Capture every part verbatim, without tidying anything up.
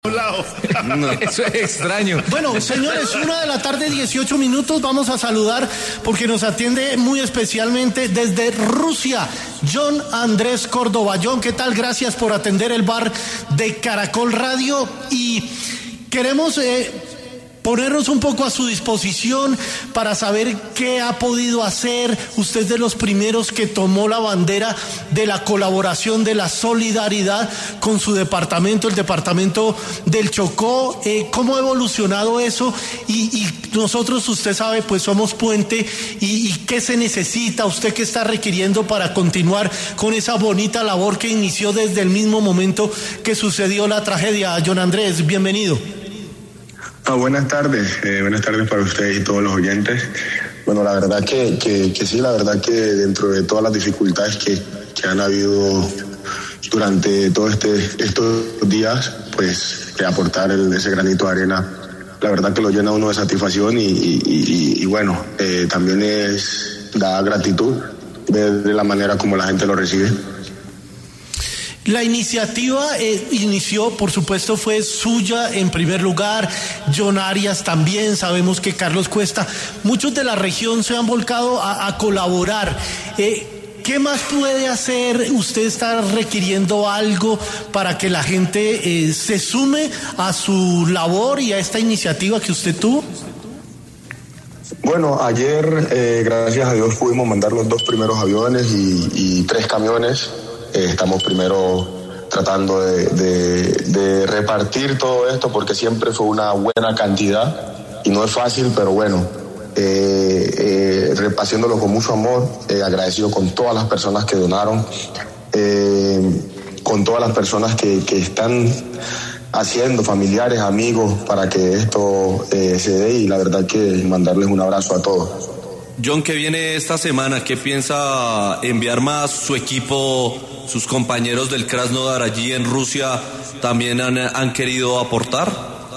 No, eso es extraño. Bueno, señores, una de la tarde, dieciocho minutos, vamos a saludar porque nos atiende muy especialmente desde Rusia, John Andrés Córdoba. John, ¿qué tal? Gracias por atender el bar de Caracol Radio y queremos eh, ponernos un poco a su disposición para saber qué ha podido hacer. Usted de los primeros que tomó la bandera de la colaboración, de la solidaridad con su departamento, el departamento del Chocó. Eh, ¿Cómo ha evolucionado eso? Y, y nosotros, usted sabe, pues somos puente. Y, ¿Y qué se necesita? ¿Usted qué está requiriendo para continuar con esa bonita labor que inició desde el mismo momento que sucedió la tragedia? John Andrés, bienvenido. Ah, buenas tardes, eh, buenas tardes para ustedes y todos los oyentes. Bueno, la verdad que, que, que sí, la verdad que dentro de todas las dificultades que, que han habido durante todos este, estos días, pues que aportar el, ese granito de arena, la verdad que lo llena uno de satisfacción y, y, y, y bueno, eh, también es da gratitud ver de la manera como la gente lo recibe. La iniciativa eh, inició, por supuesto, fue suya en primer lugar, John Arias también, sabemos que Carlos Cuesta, muchos de la región se han volcado a, a colaborar. Eh, ¿Qué más puede hacer? ¿Usted está requiriendo algo para que la gente eh, se sume a su labor y a esta iniciativa que usted tuvo? Bueno, ayer, eh, gracias a Dios, pudimos mandar los dos primeros aviones y, y tres camiones. Eh, estamos primero tratando de, de, de repartir todo esto porque siempre fue una buena cantidad y no es fácil, pero bueno, eh, eh, haciéndolo con mucho amor, eh, agradecido con todas las personas que donaron, eh, con todas las personas que, que están haciendo, familiares, amigos, para que esto eh, se dé y la verdad que mandarles un abrazo a todos. John, ¿qué viene esta semana? ¿Qué piensa enviar más? ¿Su equipo, sus compañeros del Krasnodar allí en Rusia también han, han querido aportar?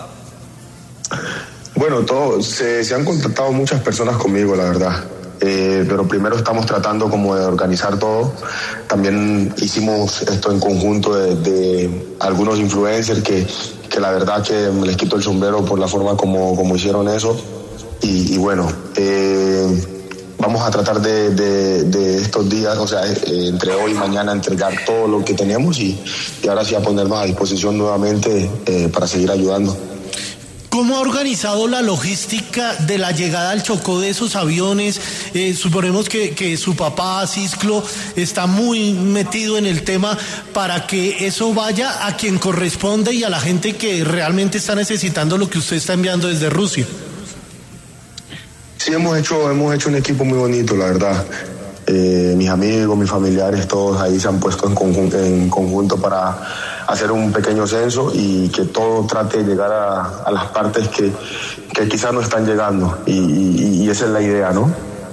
Bueno, todo, se, se han contactado muchas personas conmigo, la verdad. Eh, pero primero estamos tratando como de organizar todo. También hicimos esto en conjunto de, de algunos influencers que, que la verdad que les quito el sombrero por la forma como, como hicieron eso. Y, y bueno, eh, vamos a tratar de, de, de estos días, o sea, eh, entre hoy y mañana entregar todo lo que tenemos y, y ahora sí a ponernos a disposición nuevamente eh, para seguir ayudando. ¿Cómo ha organizado la logística de la llegada al Chocó de esos aviones? Eh, suponemos que, que su papá, Cisclo, está muy metido en el tema para que eso vaya a quien corresponde y a la gente que realmente está necesitando lo que usted está enviando desde Rusia. Sí, hemos hecho, hemos hecho un equipo muy bonito, la verdad. Eh, mis amigos, mis familiares, todos ahí se han puesto en conjunto, en conjunto para hacer un pequeño censo y que todo trate de llegar a, a las partes que, que quizás no están llegando. Y, y, y esa es la idea, ¿no?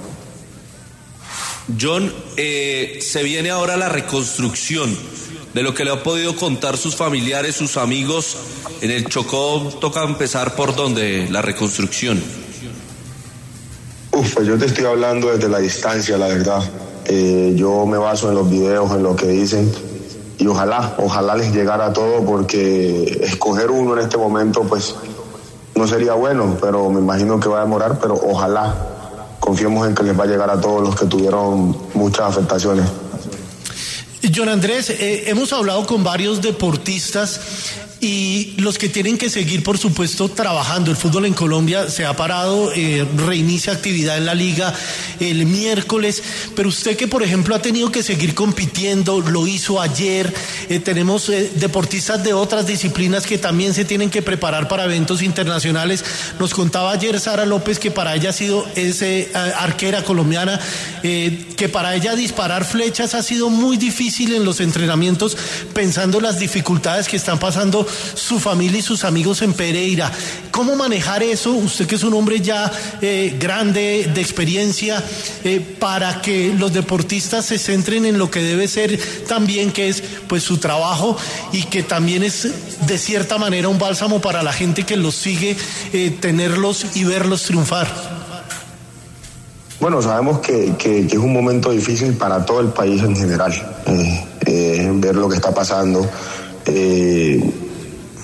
John, eh, se viene ahora la reconstrucción. De lo que le han podido contar sus familiares, sus amigos, en el Chocó toca empezar por donde la reconstrucción. Uf, pues yo te estoy hablando desde la distancia, la verdad. Eh, yo me baso en los videos, en lo que dicen y ojalá, ojalá les llegara todo porque escoger uno en este momento pues no sería bueno, pero me imagino que va a demorar, pero ojalá confiemos en que les va a llegar a todos los que tuvieron muchas afectaciones. John Andrés, eh, hemos hablado con varios deportistas y los que tienen que seguir, por supuesto, trabajando. El fútbol en Colombia se ha parado, eh, reinicia actividad en la liga el miércoles, pero usted que, por ejemplo, ha tenido que seguir compitiendo, lo hizo ayer, eh, tenemos eh, deportistas de otras disciplinas que también se tienen que preparar para eventos internacionales. Nos contaba ayer Sara López que para ella ha sido, es eh, arquera colombiana, eh, que para ella disparar flechas ha sido muy difícil en los entrenamientos, pensando las dificultades que están pasando su familia y sus amigos en Pereira. ¿Cómo manejar eso? Usted que es un hombre ya eh, grande, de experiencia, eh, para que los deportistas se centren en lo que debe ser también, que es pues su trabajo y que también es de cierta manera un bálsamo para la gente que los sigue, eh, tenerlos y verlos triunfar. Bueno, sabemos que, que, que es un momento difícil para todo el país en general, eh, eh, ver lo que está pasando. Eh,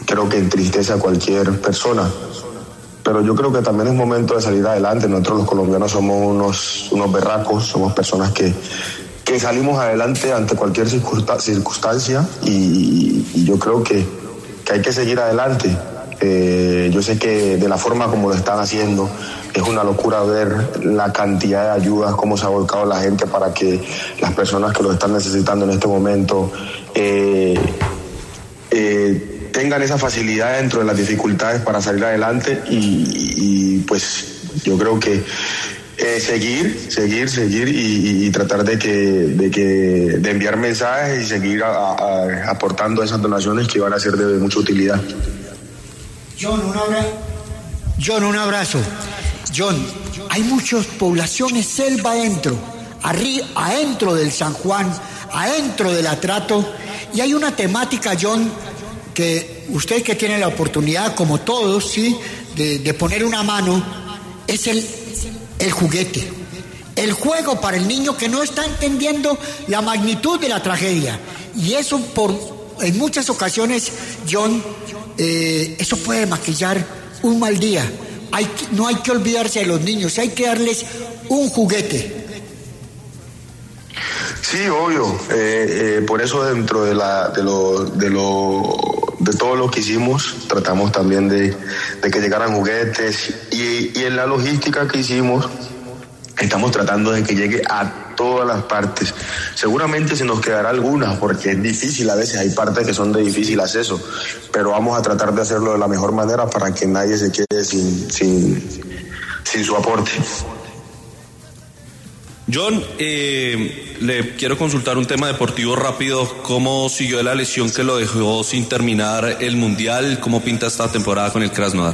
creo que entristece a cualquier persona. Pero yo creo que también es momento de salir adelante. Nosotros los colombianos somos unos, unos berracos, somos personas que, que salimos adelante ante cualquier circunstancia y, y yo creo que, que hay que seguir adelante. Eh, yo sé que de la forma como lo están haciendo es una locura ver la cantidad de ayudas, cómo se ha volcado la gente para que las personas que lo están necesitando en este momento eh, eh, tengan esa facilidad dentro de las dificultades para salir adelante y, y pues yo creo que eh, seguir, seguir, seguir y, y tratar de que, de que de enviar mensajes y seguir a, a, aportando esas donaciones que van a ser de mucha utilidad. John, un abrazo. John, un abrazo. John, hay muchas poblaciones selva adentro, arri- adentro del San Juan, adentro del Atrato, y hay una temática, John, que usted que tiene la oportunidad, como todos, ¿sí?, de, de poner una mano, es el, el juguete, el juego para el niño que no está entendiendo la magnitud de la tragedia. Y eso, por en muchas ocasiones, John, eh, eso puede maquillar un mal día. Hay que, no hay que olvidarse de los niños, hay que darles un juguete. Sí, obvio. Eh, eh, por eso dentro de la de lo de lo de todo lo que hicimos tratamos también de, de que llegaran juguetes y, y en la logística que hicimos estamos tratando de que llegue a todas las partes. Seguramente se nos quedará algunas porque es difícil, a veces hay partes que son de difícil acceso, pero vamos a tratar de hacerlo de la mejor manera para que nadie se quede sin sin, sin su aporte. John, eh, le quiero consultar un tema deportivo rápido. ¿Cómo siguió la lesión que lo dejó sin terminar el Mundial? ¿Cómo pinta esta temporada con el Krasnodar?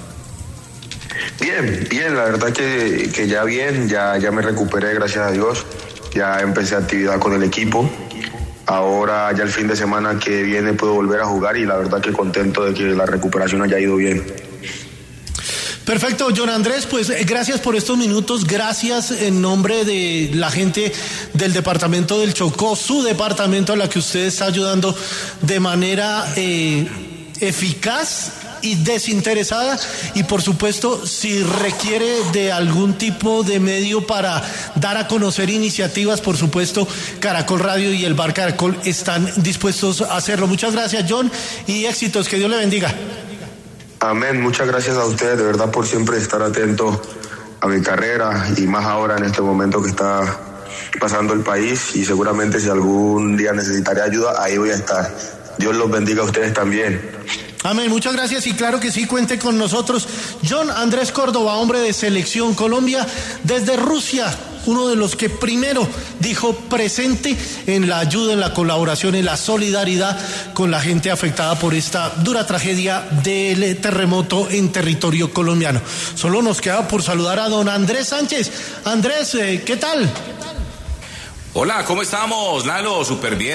Bien, bien, la verdad que, que ya bien, ya, ya me recuperé, gracias a Dios. Ya empecé actividad con el equipo. Ahora ya el fin de semana que viene puedo volver a jugar y la verdad que contento de que la recuperación haya ido bien. Perfecto, John Andrés, pues gracias por estos minutos, gracias en nombre de la gente del departamento del Chocó, su departamento a la que usted está ayudando de manera eh, eficaz y desinteresada, y por supuesto si requiere de algún tipo de medio para dar a conocer iniciativas, por supuesto Caracol Radio y el Bar Caracol están dispuestos a hacerlo. Muchas gracias, John, y éxitos, que Dios le bendiga. Amén, muchas gracias a ustedes de verdad por siempre estar atentos a mi carrera y más ahora en este momento que está pasando el país, y seguramente si algún día necesitaré ayuda, ahí voy a estar. Dios los bendiga a ustedes también. Amén, muchas gracias y claro que sí, cuente con nosotros. John Andrés Córdoba, hombre de Selección Colombia desde Rusia, uno de los que primero dijo presente en la ayuda, en la colaboración, en la solidaridad con la gente afectada por esta dura tragedia del terremoto en territorio colombiano. Solo nos queda por saludar a don Andrés Sánchez. Andrés, ¿qué tal? Hola, ¿cómo estamos, Lalo? Súper bien.